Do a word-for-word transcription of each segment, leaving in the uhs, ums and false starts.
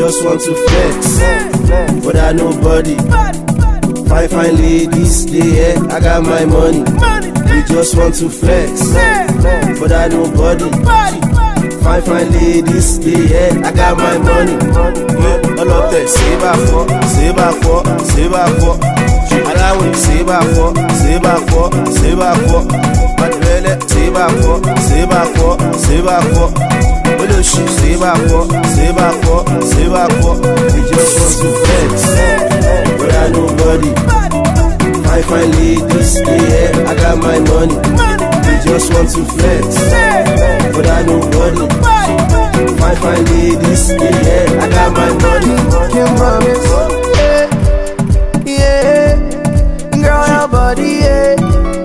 just want to flex, but I nobody. Fine, fine ladies, they here, I got my money. We just want to flex, but I nobody. Fine, fine ladies, they here, I got my money. Yeah, all of that, save up for, save up for, save up for. Allow me, save up for, save up for, save up for. But really, save up for, save up for, save up for. Well, she save up for, save up for, save up for. We just want to flex, but I nobody. Fine, fine ladies, yeah, I got my money. We just want to flex, but I nobody. Fine, fine ladies, yeah, I got my money. Can't promise, yeah, yeah. Girl, your body, yeah.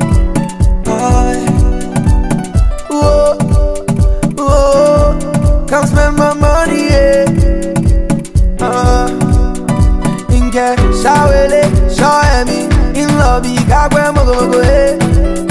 Whoa, whoa, come spend my money, yeah. Uh, in cash, shawele, show me. In love, you got where mogo mogo, yeah.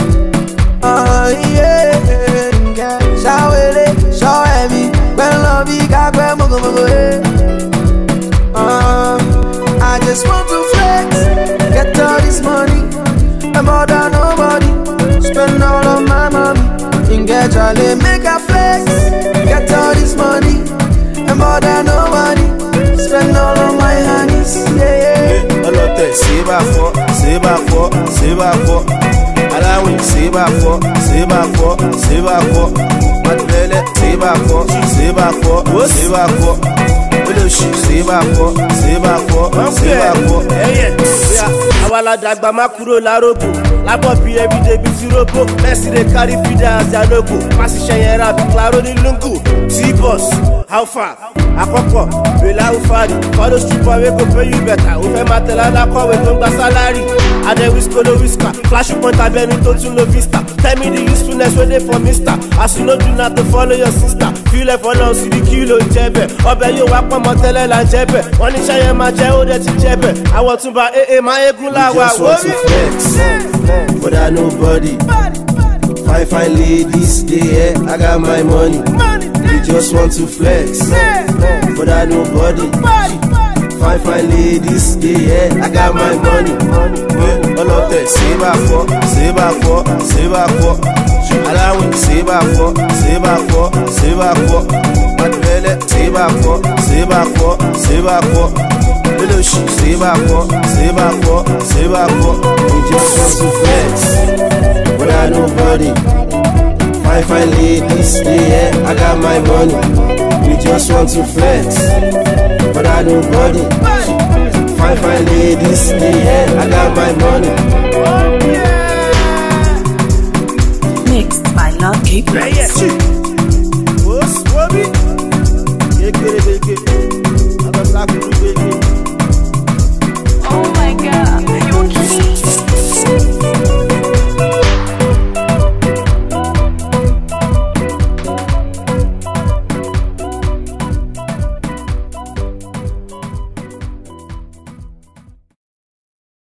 Uh, yeah, in cash, shawele, show me. When love, you got where mogo mogo, yeah. Uh, I just want to flex, get all this money, and more than nobody. Spend all of my money, and get jolly, make a flex, get all this money, and more than nobody. Spend all of my honeys, yeah, yeah. All of that, save up for, save up for, save up for. Allow me, save up for, save up for, save up for. But really, save up for, save up for, save up for. Save up for, save up for, save up for. Yeah, yeah. Awala dagba makuro la robo. La bobi everyday be zero. Messi they carry feeder as their logo. Passi shenyera be claro ni lungu. T-Boss, how far? Akoko, Bela Ufari. Follow stripper we go pay you better. Ufe matela la kwa we don't gba salary. Ade whisko no whisker. Flash point abeni to to no vista. Tell me the usefulness when they for mister. As you know do not to follow your sister. Feel like for now see the kilo jebe. Obe you wap on motele la jebe. One in shaye ma je o de ti jebe. I want to buy eh eh my egula wa. We just want to flex, but I nobody. Fine, fine ladies, they here, I got my money. We just want to flex, but I nobody. Fine, fine ladies, they here, I got my money. Yeah, all of that, save up for, save up for, save up for. Allow me, save up for, save up for, save up for. But really, save up for, save up for, save up for. Little shit, save up for, save up for, save up for. We just want to flex, but I nobody. Fine, fine ladies, yeah, I got my money. We just want to flex, but I nobody. Fine, fine ladies, yeah, I got my money.